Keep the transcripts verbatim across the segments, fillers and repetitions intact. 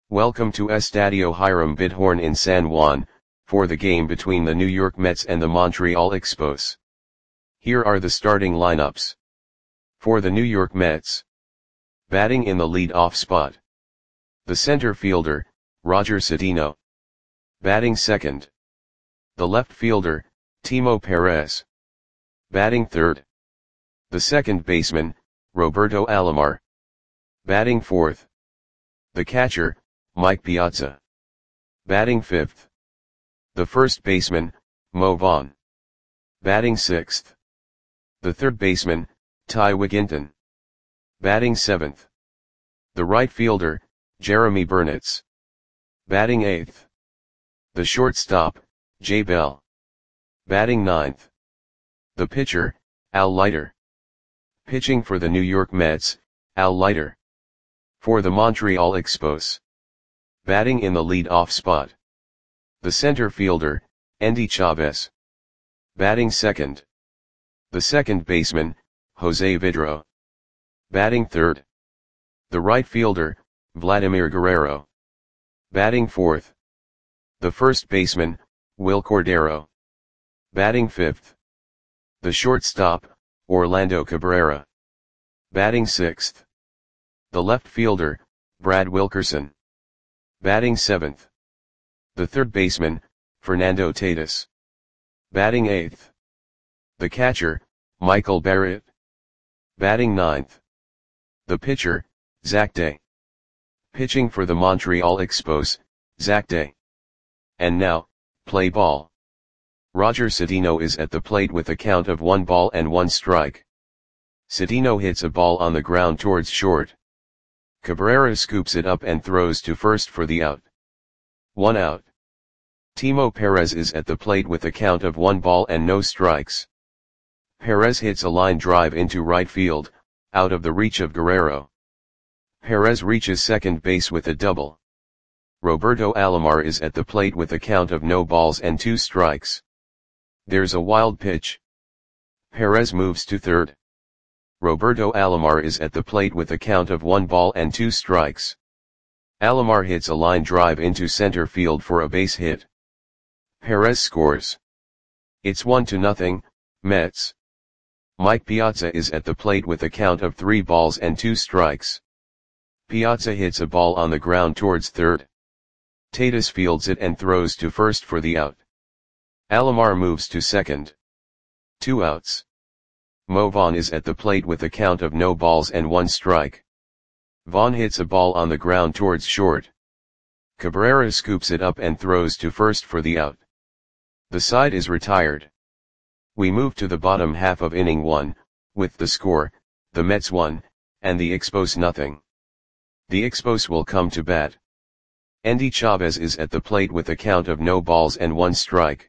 Welcome to Estadio Hiram Bidhorn in San Juan, for the game between the New York Mets and the Montreal Expos. Here are the starting lineups. For the New York Mets. Batting in the lead-off spot. The center fielder, Roger Cedeno. Batting second. The left fielder, Timo Perez. Batting third. The second baseman, Roberto Alomar. Batting fourth. The catcher, Mike Piazza. Batting fifth. The first baseman, Mo Vaughn. Batting sixth. The third baseman, Ty Wigginton. Batting seventh. The right fielder, Jeremy Burnitz. Batting eighth. The shortstop, Jay Bell. Batting ninth. The pitcher, Al Leiter. Pitching for the New York Mets, Al Leiter. For the Montreal Expos. Batting in the lead-off spot. The center fielder, Endy Chavez. Batting second. The second baseman, Jose Vidro. Batting third. The right fielder, Vladimir Guerrero. Batting fourth. The first baseman, Wil Cordero. Batting fifth. The shortstop, Orlando Cabrera. Batting sixth. The left fielder, Brad Wilkerson. Batting seventh. The third baseman, Fernando Tatis. Batting eighth. The catcher, Michael Barrett. Batting ninth. The pitcher, Zach Day. Pitching for the Montreal Expos, Zach Day. And now, play ball. Roger Cedeno is at the plate with a count of one ball and one strike. Cedeno hits a ball on the ground towards short. Cabrera scoops it up and throws to first for the out. One out. Timo Perez is at the plate with a count of one ball and no strikes. Perez hits a line drive into right field, out of the reach of Guerrero. Perez reaches second base with a double. Roberto Alomar is at the plate with a count of no balls and two strikes. There's a wild pitch. Perez moves to third. Roberto Alomar is at the plate with a count of one ball and two strikes. Alomar hits a line drive into center field for a base hit. Perez scores. It's one to nothing, Mets. Mike Piazza is at the plate with a count of three balls and two strikes. Piazza hits a ball on the ground towards third. Tatis fields it and throws to first for the out. Alomar moves to second. Two outs. Mo Vaughn is at the plate with a count of no balls and one strike. Vaughn hits a ball on the ground towards short. Cabrera scoops it up and throws to first for the out. The side is retired. We move to the bottom half of inning one, with the score, the Mets one, and the Expos nothing. The Expos will come to bat. Endy Chavez is at the plate with a count of no balls and one strike.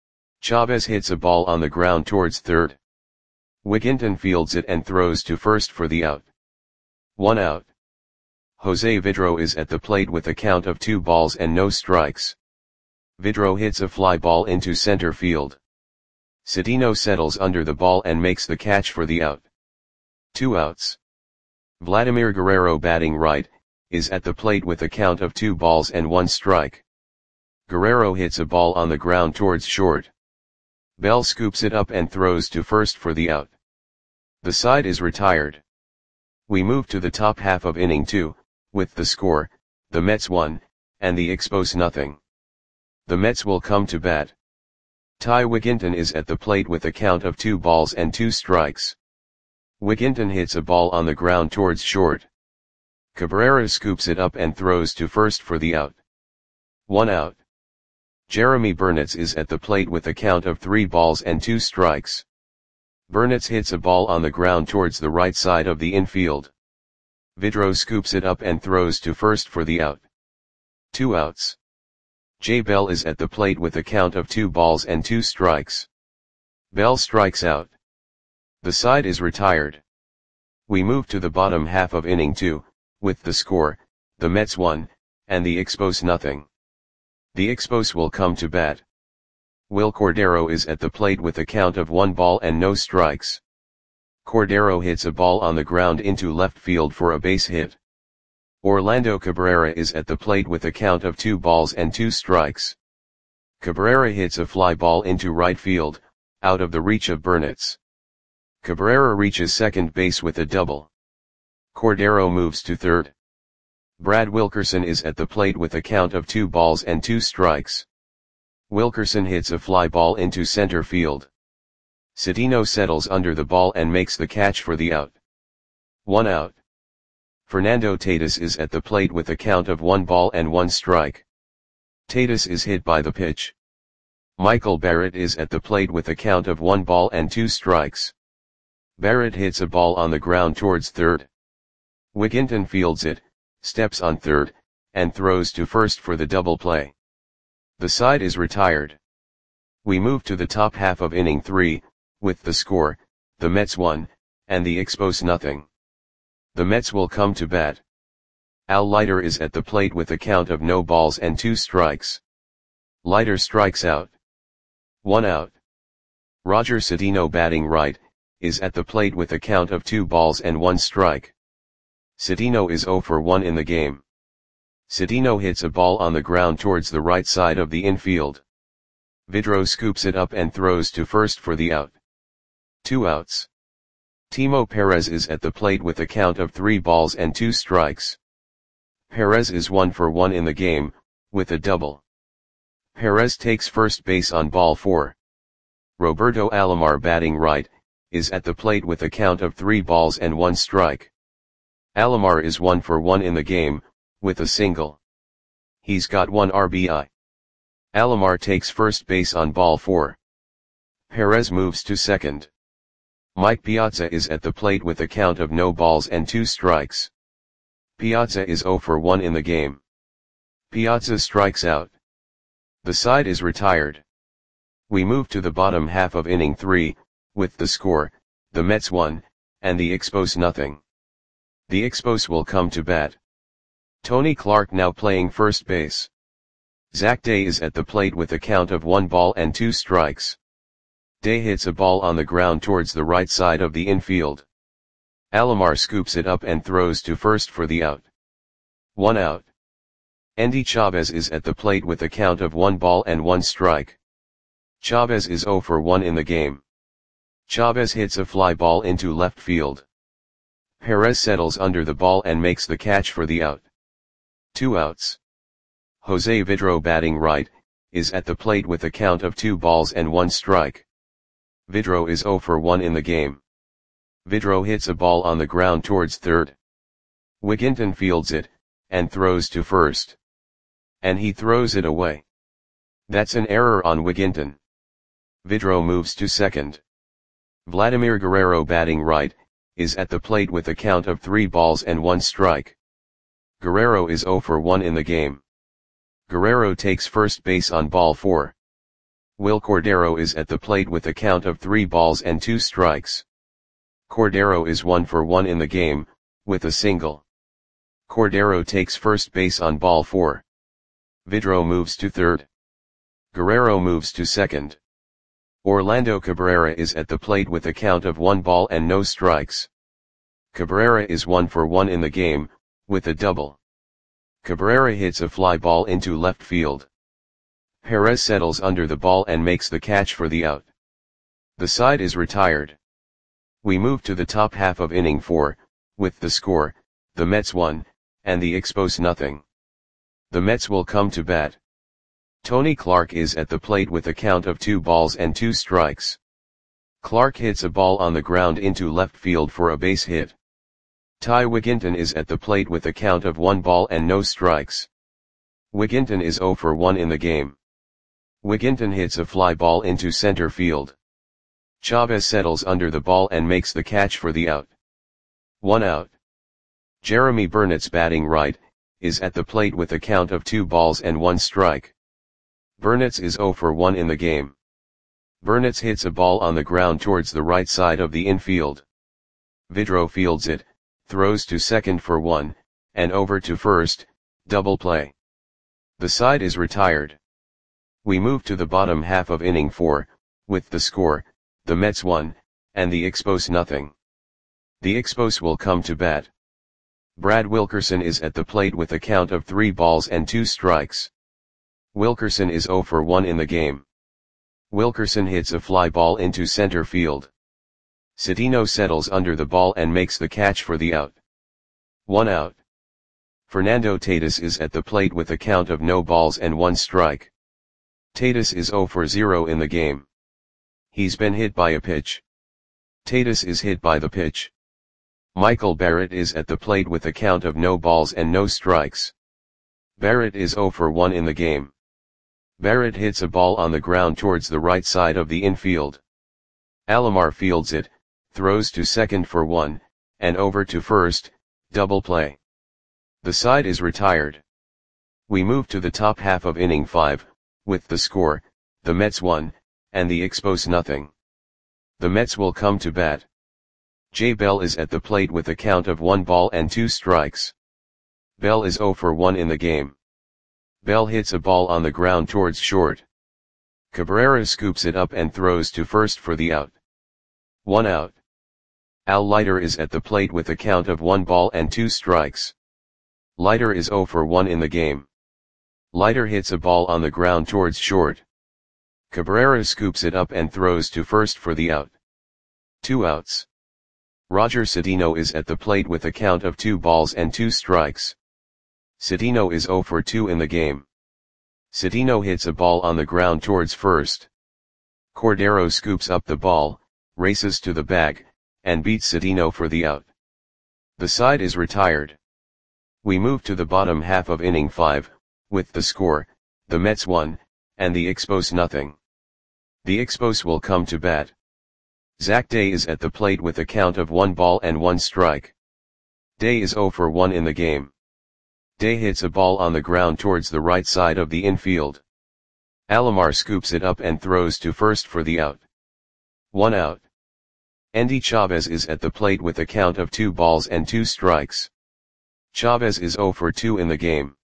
Chavez hits a ball on the ground towards third. Wigginton fields it and throws to first for the out. One out. Jose Vidro is at the plate with a count of two balls and no strikes. Vidro hits a fly ball into center field. Cedeno settles under the ball and makes the catch for the out. Two outs. Vladimir Guerrero, batting right, is at the plate with a count of two balls and one strike. Guerrero hits a ball on the ground towards short. Bell scoops it up and throws to first for the out. The side is retired. We move to the top half of inning two, with the score, the Mets one, and the Expos nothing. The Mets will come to bat. Ty Wigginton is at the plate with a count of two balls and two strikes. Wigginton hits a ball on the ground towards short. Cabrera scoops it up and throws to first for the out. One out. Jeremy Burnitz is at the plate with a count of three balls and two strikes. Burnitz hits a ball on the ground towards the right side of the infield. Vidro scoops it up and throws to first for the out. Two outs. Jay Bell is at the plate with a count of two balls and two strikes. Bell strikes out. The side is retired. We move to the bottom half of inning two, with the score, the Mets one, and the Expos nothing. The Expos will come to bat. Wil Cordero is at the plate with a count of one ball and no strikes. Cordero hits a ball on the ground into left field for a base hit. Orlando Cabrera is at the plate with a count of two balls and two strikes. Cabrera hits a fly ball into right field, out of the reach of Burnitz. Cabrera reaches second base with a double. Cordero moves to third. Brad Wilkerson is at the plate with a count of two balls and two strikes. Wilkerson hits a fly ball into center field. Cedeno settles under the ball and makes the catch for the out. One out. Fernando Tatis is at the plate with a count of one ball and one strike. Tatis is hit by the pitch. Michael Barrett is at the plate with a count of one ball and two strikes. Barrett hits a ball on the ground towards third. Wigginton fields it, steps on third, and throws to first for the double play. The side is retired. We move to the top half of inning three, with the score, the Mets one, and the Expos nothing. The Mets will come to bat. Al Leiter is at the plate with a count of no balls and two strikes. Leiter strikes out. One out. Roger Cedeno, batting right, is at the plate with a count of two balls and one strike. Cedeno is zero for one in the game. Cedeno hits a ball on the ground towards the right side of the infield. Vidro scoops it up and throws to first for the out. Two outs. Timo Perez is at the plate with a count of three balls and two strikes. Perez is one for one in the game, with a double. Perez takes first base on ball four. Roberto Alomar, batting right, is at the plate with a count of three balls and one strike. Alomar is one for one in the game, with a single. He's got one R B I. Alomar takes first base on ball four. Perez moves to second. Mike Piazza is at the plate with a count of no balls and two strikes. Piazza is zero for one in the game. Piazza strikes out. The side is retired. We move to the bottom half of inning three, with the score, the Mets one, and the Expos nothing. The Expos will come to bat. Tony Clark now playing first base. Zach Day is at the plate with a count of one ball and two strikes. Day hits a ball on the ground towards the right side of the infield. Alomar scoops it up and throws to first for the out. One out. Endy Chavez is at the plate with a count of one ball and one strike. Chavez is zero for one in the game. Chavez hits a fly ball into left field. Perez settles under the ball and makes the catch for the out. Two outs. Jose Vidro, batting right, is at the plate with a count of two balls and one strike. Vidro is zero for one in the game. Vidro hits a ball on the ground towards third. Wigginton fields it, and throws to first. And he throws it away. That's an error on Wigginton. Vidro moves to second. Vladimir Guerrero, batting right, is at the plate with a count of three balls and one strike. Guerrero is zero for one in the game. Guerrero takes first base on ball four. Will Cordero is at the plate with a count of three balls and two strikes. Cordero is one for one in the game, with a single. Cordero takes first base on ball four. Vidro moves to third. Guerrero moves to second. Orlando Cabrera is at the plate with a count of one ball and no strikes. Cabrera is one for one in the game, with a double. Cabrera hits a fly ball into left field. Perez settles under the ball and makes the catch for the out. The side is retired. We move to the top half of inning four, with the score, the Mets one, and the Expos nothing. The Mets will come to bat. Tony Clark is at the plate with a count of two balls and two strikes. Clark hits a ball on the ground into left field for a base hit. Ty Wigginton is at the plate with a count of one ball and no strikes. Wigginton is zero for one in the game. Wigginton hits a fly ball into center field. Chavez settles under the ball and makes the catch for the out. One out. Jeremy Burnitz, batting right, is at the plate with a count of two balls and one strike. Burnitz is zero for one in the game. Burnitz hits a ball on the ground towards the right side of the infield. Vidro fields it, throws to second for one, and over to first, double play. The side is retired. We move to the bottom half of inning four, with the score, the Mets one, and the Expos nothing. The Expos will come to bat. Brad Wilkerson is at the plate with a count of three balls and two strikes. Wilkerson is zero for one in the game. Wilkerson hits a fly ball into center field. Cedeno settles under the ball and makes the catch for the out. One out. Fernando Tatis is at the plate with a count of no balls and one strike. Tatis is zero for zero in the game. He's been hit by a pitch. Tatis is hit by the pitch. Michael Barrett is at the plate with a count of no balls and no strikes. Barrett is zero for one in the game. Barrett hits a ball on the ground towards the right side of the infield. Alomar fields it, throws to second for one, and over to first, double play. The side is retired. We move to the top half of inning five, with the score, the Mets one, and the Expos nothing. The Mets will come to bat. Jay Bell is at the plate with a count of one ball and two strikes. Bell is zero for one in the game. Bell hits a ball on the ground towards short. Cabrera scoops it up and throws to first for the out. One out. Al Leiter is at the plate with a count of one ball and two strikes. Leiter is zero for one in the game. Leiter hits a ball on the ground towards short. Cabrera scoops it up and throws to first for the out. Two outs. Roger Cedeno is at the plate with a count of two balls and two strikes. Cedeno is zero for two in the game. Cedeno hits a ball on the ground towards first. Cordero scoops up the ball, races to the bag, and beats Cedeno for the out. The side is retired. We move to the bottom half of inning five, with the score, the Mets one, and the Expos nothing. The Expos will come to bat. Zach Day is at the plate with a count of one ball and one strike. Day is zero for one in the game. Day hits a ball on the ground towards the right side of the infield. Alomar scoops it up and throws to first for the out. One out. Endy Chavez is at the plate with a count of two balls and two strikes. Chavez is zero for two in the game.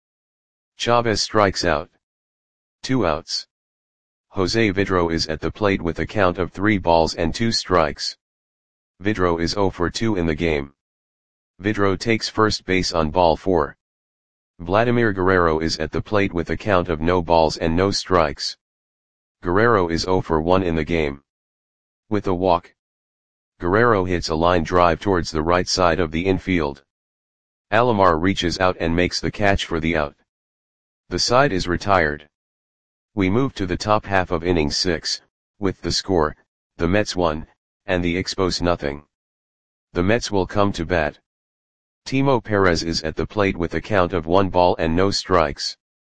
Chavez strikes out. Two outs. Jose Vidro is at the plate with a count of three balls and two strikes. Vidro is zero for two in the game. Vidro takes first base on ball four. Vladimir Guerrero is at the plate with a count of no balls and no strikes. Guerrero is zero for one in the game. With a walk. Guerrero hits a line drive towards the right side of the infield. Alomar reaches out and makes the catch for the out. The side is retired. We move to the top half of inning six, with the score, the Mets one, and the Expos nothing. The Mets will come to bat. Timo Perez is at the plate with a count of one ball and no strikes.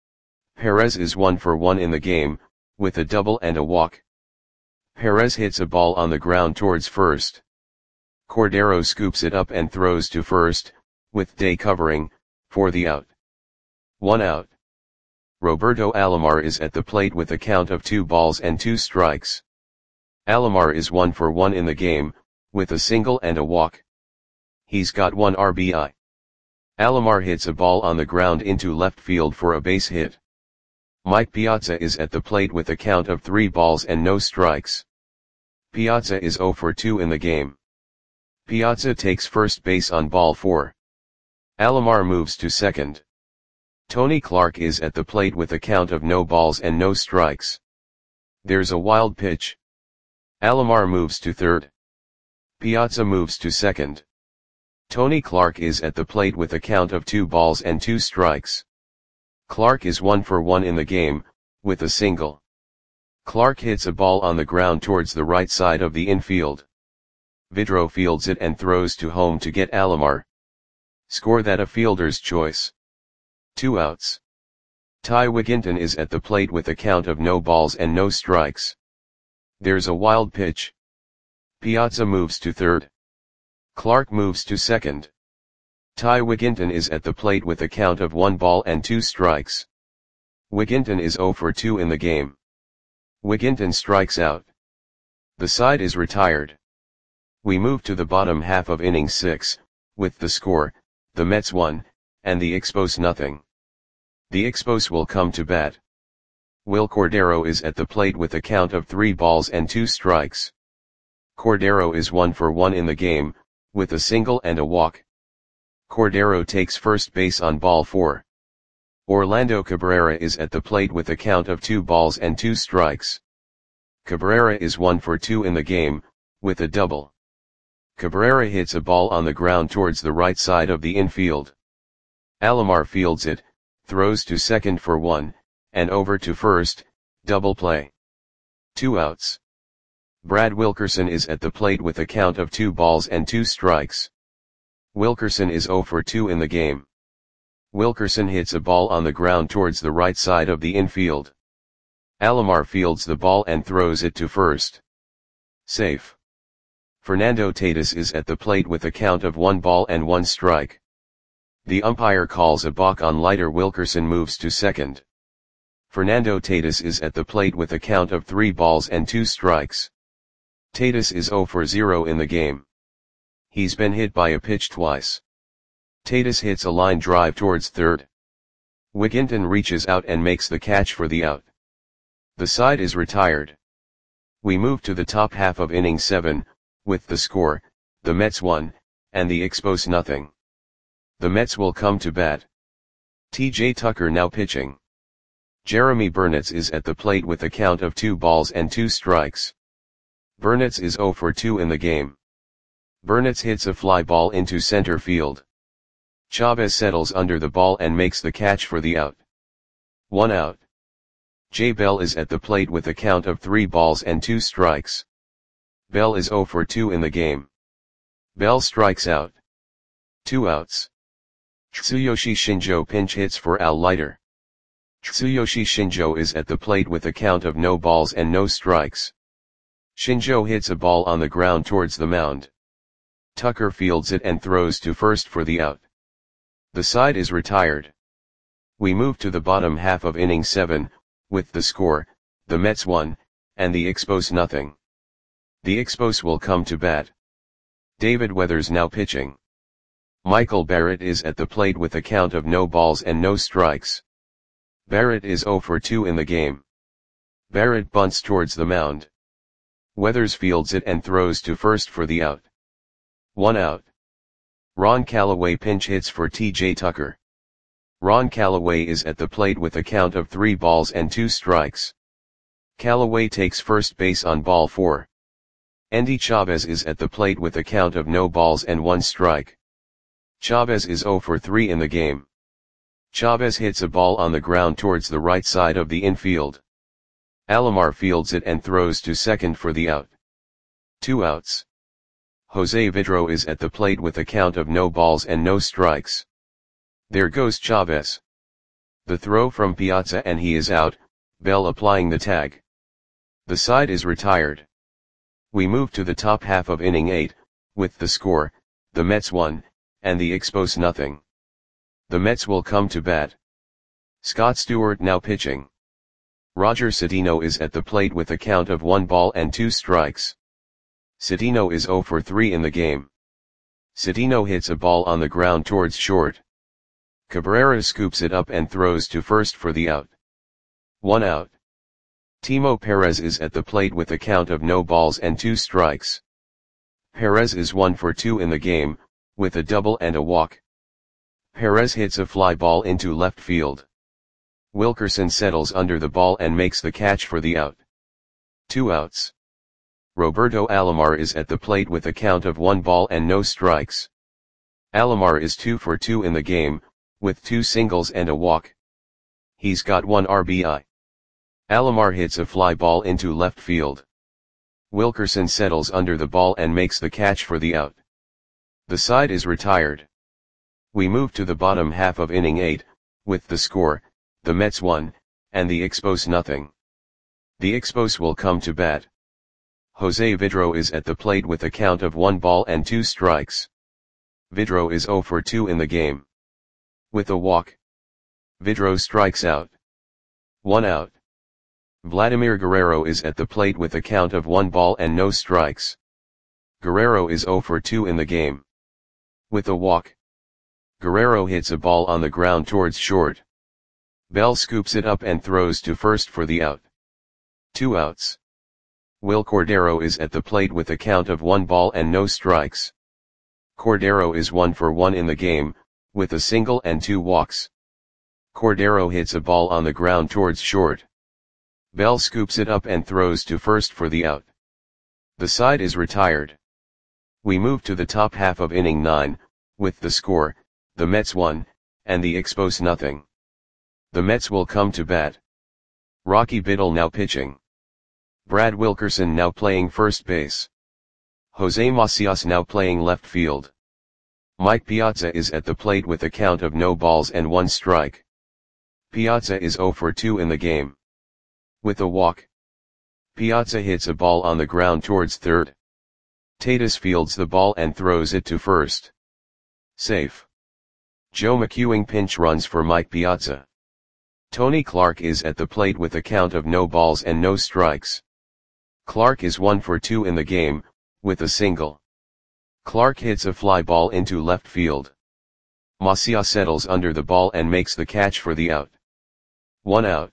Perez is one for one in the game, with a double and a walk. Perez hits a ball on the ground towards first. Cordero scoops it up and throws to first, with Day covering, for the out. One out. Roberto Alomar is at the plate with a count of two balls and two strikes. Alomar is one for one in the game, with a single and a walk. He's got one R B I. Alomar hits a ball on the ground into left field for a base hit. Mike Piazza is at the plate with a count of three balls and no strikes. Piazza is zero for two in the game. Piazza takes first base on ball four. Alomar moves to second. Tony Clark is at the plate with a count of no balls and no strikes. There's a wild pitch. Alomar moves to third. Piazza moves to second. Tony Clark is at the plate with a count of two balls and two strikes. Clark is one for one in the game, with a single. Clark hits a ball on the ground towards the right side of the infield. Vidro fields it and throws to home to get Alomar. Score that a fielder's choice. Two outs. Ty Wigginton is at the plate with a count of no balls and no strikes. There's a wild pitch. Piazza moves to third. Clark moves to second. Ty Wigginton is at the plate with a count of one ball and two strikes. Wigginton is zero for two in the game. Wigginton strikes out. The side is retired. We move to the bottom half of inning six, with the score, the Mets one, and the Expos nothing. The Expos will come to bat. Will Cordero is at the plate with a count of three balls and two strikes. Cordero is one for one in the game, with a single and a walk. Cordero takes first base on ball four. Orlando Cabrera is at the plate with a count of two balls and two strikes. Cabrera is one for two in the game, with a double. Cabrera hits a ball on the ground towards the right side of the infield. Alomar fields it, throws to second for one, and over to first, double play. Two outs. Brad Wilkerson is at the plate with a count of two balls and two strikes. Wilkerson is zero for two in the game. Wilkerson hits a ball on the ground towards the right side of the infield. Alomar fields the ball and throws it to first. Safe. Fernando Tatis is at the plate with a count of one ball and one strike. The umpire calls a balk on Leiter. Wilkerson moves to second. Fernando Tatis is at the plate with a count of three balls and two strikes. Tatis is zero for zero in the game. He's been hit by a pitch twice. Tatis hits a line drive towards third. Wigginton reaches out and makes the catch for the out. The side is retired. We move to the top half of inning seven, with the score, the Mets one, and the Expos nothing. The Mets will come to bat. T J Tucker now pitching. Jeremy Burnitz is at the plate with a count of two balls and two strikes. Burnitz is zero for two in the game. Burnitz hits a fly ball into center field. Chavez settles under the ball and makes the catch for the out. One out. Jay Bell is at the plate with a count of three balls and two strikes. Bell is zero for two in the game. Bell strikes out. Two outs. Tsuyoshi Shinjo pinch hits for Al Leiter. Tsuyoshi Shinjo is at the plate with a count of no balls and no strikes. Shinjo hits a ball on the ground towards the mound. Tucker fields it and throws to first for the out. The side is retired. We move to the bottom half of inning seven, with the score, the Mets one, and the Expos nothing. The Expos will come to bat. David Weathers now pitching. Michael Barrett is at the plate with a count of no balls and no strikes. Barrett is zero for two in the game. Barrett bunts towards the mound. Weathers fields it and throws to first for the out. One out. Ron Callaway pinch hits for T J Tucker. Ron Callaway is at the plate with a count of three balls and two strikes. Callaway takes first base on ball four. Endy Chavez is at the plate with a count of no balls and one strike. Chavez is zero for three in the game. Chavez hits a ball on the ground towards the right side of the infield. Alomar fields it and throws to second for the out. Two outs. Jose Vidro is at the plate with a count of no balls and no strikes. There goes Chavez. The throw from Piazza and he is out, Bell applying the tag. The side is retired. We move to the top half of inning eight, with the score, the Mets one, and the Expos nothing. The Mets will come to bat. Scott Stewart now pitching. Roger Cedeno is at the plate with a count of one ball and two strikes. Cedeno is zero for three in the game. Cedeno hits a ball on the ground towards short. Cabrera scoops it up and throws to first for the out. One out. Timo Perez is at the plate with a count of no balls and two strikes. Perez is one for two in the game, with a double and a walk. Perez hits a fly ball into left field. Wilkerson settles under the ball and makes the catch for the out. Two outs. Roberto Alomar is at the plate with a count of one ball and no strikes. Alomar is two for two in the game, with two singles and a walk. He's got one R B I. Alomar hits a fly ball into left field. Wilkerson settles under the ball and makes the catch for the out. The side is retired. We move to the bottom half of inning eight, with the score, the Mets one, and the Expos nothing. The Expos will come to bat. Jose Vidro is at the plate with a count of one ball and two strikes. Vidro is zero for two in the game. With a walk. Vidro strikes out. One out. Vladimir Guerrero is at the plate with a count of one ball and no strikes. Guerrero is zero for two in the game. With a walk. Guerrero hits a ball on the ground towards short. Bell scoops it up and throws to first for the out. Two outs. Will Cordero is at the plate with a count of one ball and no strikes. Cordero is one for one in the game, with a single and two walks. Cordero hits a ball on the ground towards short. Bell scoops it up and throws to first for the out. The side is retired. We move to the top half of inning nine, with the score, the Mets one, and the Expos nothing. The Mets will come to bat. Rocky Biddle now pitching. Brad Wilkerson now playing first base. Jose Macias now playing left field. Mike Piazza is at the plate with a count of no balls and one strike. Piazza is zero for two in the game. With a walk, Piazza hits a ball on the ground towards third. Tatis fields the ball and throws it to first. Safe. Joe McEwing pinch runs for Mike Piazza. Tony Clark is at the plate with a count of no balls and no strikes. Clark is one for two in the game, with a single. Clark hits a fly ball into left field. Macias settles under the ball and makes the catch for the out. One out.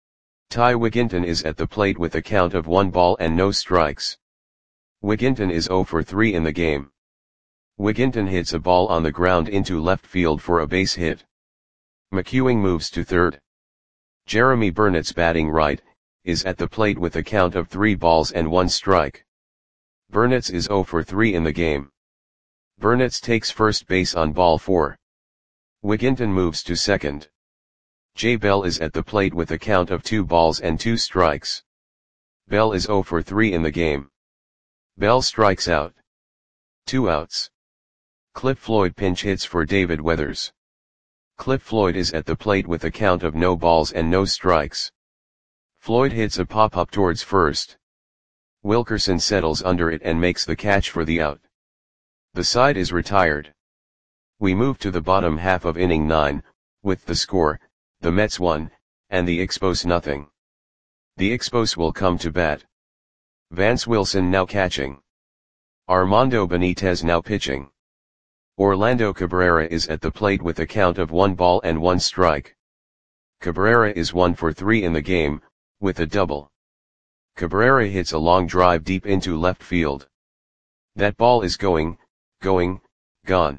Ty Wigginton is at the plate with a count of one ball and no strikes. Wigginton is zero for three in the game. Wigginton hits a ball on the ground into left field for a base hit. McEwing moves to third. Jeremy Burnett's batting right, is at the plate with a count of three balls and one strike. Burnett's is zero for three in the game. Burnett's takes first base on ball four. Wigginton moves to second. Jay Bell is at the plate with a count of two balls and two strikes. Bell is zero for three in the game. Bell strikes out. Two outs. Cliff Floyd pinch hits for David Weathers. Cliff Floyd is at the plate with a count of no balls and no strikes. Floyd hits a pop-up towards first. Wilkerson settles under it and makes the catch for the out. The side is retired. We move to the bottom half of inning nine, with the score, the Mets one, and the Expos nothing. The Expos will come to bat. Vance Wilson now catching. Armando Benitez now pitching. Orlando Cabrera is at the plate with a count of one ball and one strike. Cabrera is one for three in the game, with a double. Cabrera hits a long drive deep into left field. That ball is going, going, gone.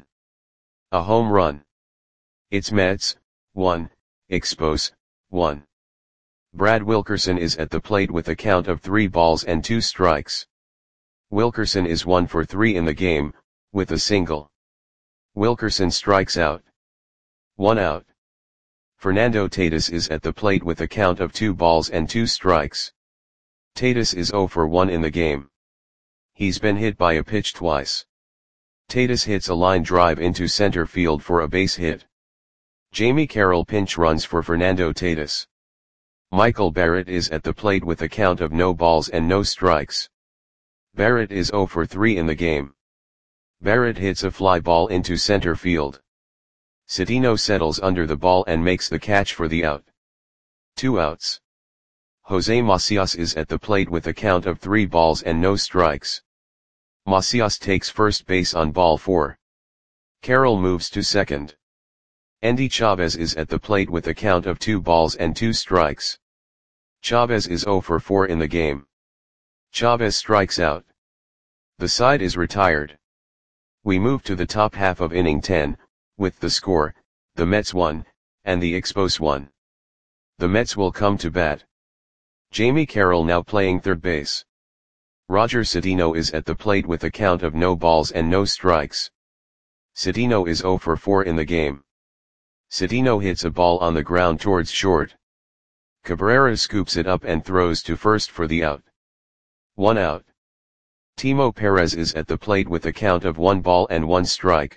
A home run. It's Mets, one, Expos, one. Brad Wilkerson is at the plate with a count of three balls and two strikes. Wilkerson is one for three in the game, with a single. Wilkerson strikes out. One out. Fernando Tatis is at the plate with a count of two balls and two strikes. Tatis is zero for one in the game. He's been hit by a pitch twice. Tatis hits a line drive into center field for a base hit. Jamie Carroll pinch runs for Fernando Tatis. Michael Barrett is at the plate with a count of no balls and no strikes. Barrett is zero for three in the game. Barrett hits a fly ball into center field. Citino settles under the ball and makes the catch for the out. Two outs. Jose Macias is at the plate with a count of three balls and no strikes. Macias takes first base on ball four. Carroll moves to second. Endy Chavez is at the plate with a count of two balls and two strikes. Chavez is zero for four in the game. Chavez strikes out. The side is retired. We move to the top half of inning ten, with the score, the Mets one, and the Expos one. The Mets will come to bat. Jamie Carroll now playing third base. Roger Citino is at the plate with a count of no balls and no strikes. Citino is zero for four in the game. Citino hits a ball on the ground towards short. Cabrera scoops it up and throws to first for the out. One out. Timo Perez is at the plate with a count of one ball and one strike.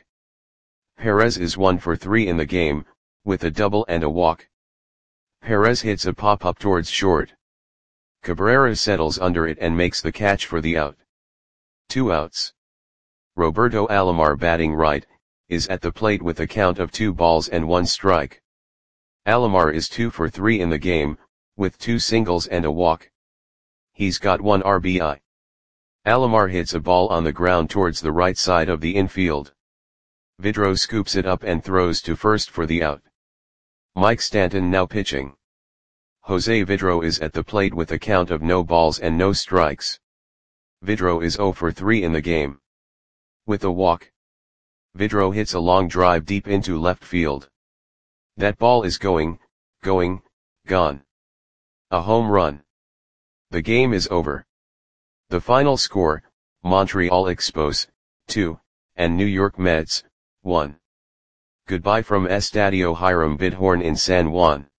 Perez is one for three in the game, with a double and a walk. Perez hits a pop-up towards short. Cabrera settles under it and makes the catch for the out. Two outs. Roberto Alomar batting right, is at the plate with a count of two balls and one strike. Alomar is two for three in the game, with two singles and a walk. He's got one R B I. Alomar hits a ball on the ground towards the right side of the infield. Vidro scoops it up and throws to first for the out. Mike Stanton now pitching. Jose Vidro is at the plate with a count of no balls and no strikes. Vidro is zero for three in the game. With a walk, Vidro hits a long drive deep into left field. That ball is going, going, gone. A home run. The game is over. The final score, Montreal Expos, two, and New York Mets, one. Goodbye from Estadio Hiram Bidhorn in San Juan.